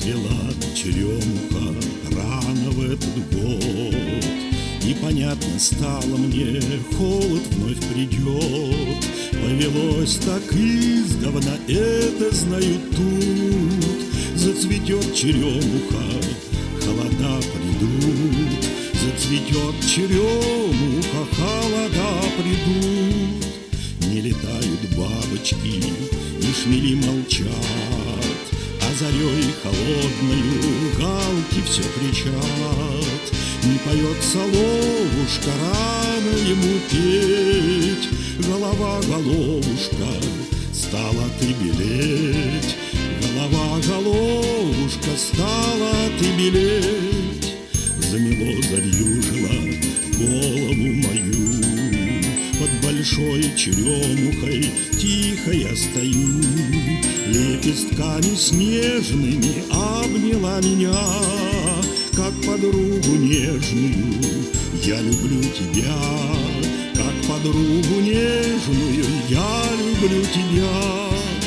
Расцвела черемуха рано в этот год, и понятно стало мне, холод вновь придет. Повелось так издавна, это знают тут. Зацветет черемуха, холода придут. Зацветет черемуха, холода придут. Не летают бабочки, и шмели молчат, а зарей холодною галки все кричат. Не поет соловушка, рано ему петь. Голова, головушка, стала ты белеть. Голова, головушка, стала ты белеть. Замело, завьюжило голову мою. Под большой черемухой тихо я стою. Лепестками снежными обняла меня, как подругу нежную. Я люблю тебя, как подругу нежную. Я люблю тебя.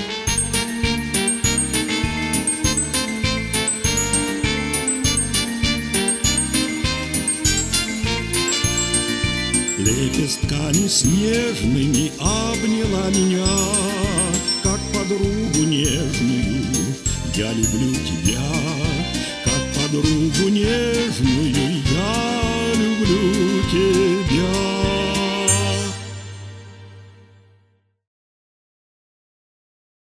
Лепестками снежными обняла меня, как подругу нежную. Я люблю тебя, как подругу нежную.